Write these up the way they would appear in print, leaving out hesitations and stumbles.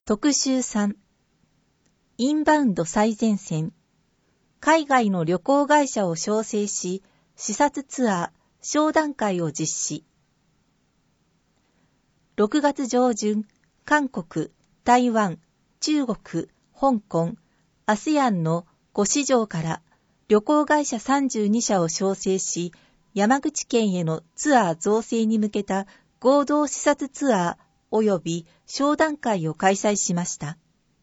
特集3、インバウンド最前線、海外の旅行会社を招請し、視察ツアー、商談会を実施。6月上旬、韓国、台湾、中国、香港、ASEAN の5市場から旅行会社32社を招請し、山口県へのツアー造成に向けた合同視察ツアー及び商談会を開催しました。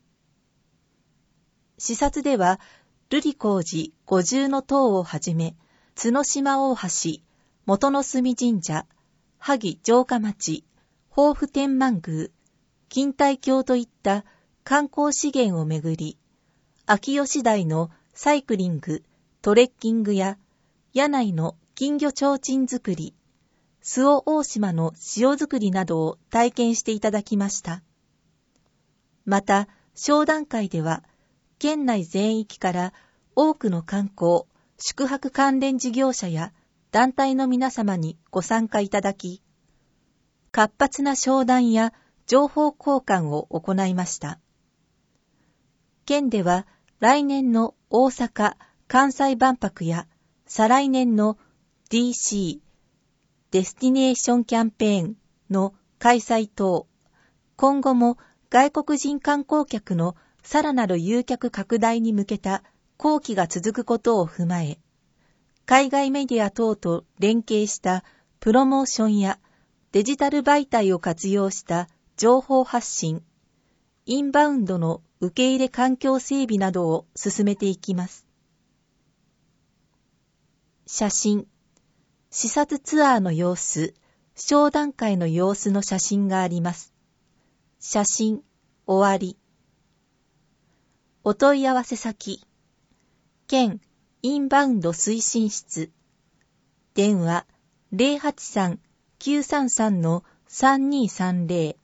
視察では、瑠璃光寺五重塔をはじめ、角島大橋、元の隅神社、萩城下町、防府天満宮、錦帯橋といった観光資源をめぐり、秋吉台のサイクリング、トレッキングや、柳井の金魚提灯作り、周防大島の塩作りなどを体験していただきました。また、商談会では、県内全域から多くの観光、宿泊関連事業者や団体の皆様にご参加いただき、活発な商談や情報交換を行いました。県では来年の大阪・関西万博や再来年の DC デスティネーションキャンペーンの開催等、今後も外国人観光客のさらなる誘客拡大に向けた工期が続くことを踏まえ、海外メディア等と連携したプロモーションやデジタル媒体を活用した情報発信、インバウンドの受け入れ環境整備などを進めていきます。写真、視察ツアーの様子、商談会の様子の写真があります。写真、終わり。お問い合わせ先、県インバウンド推進室、電話 083-933-3230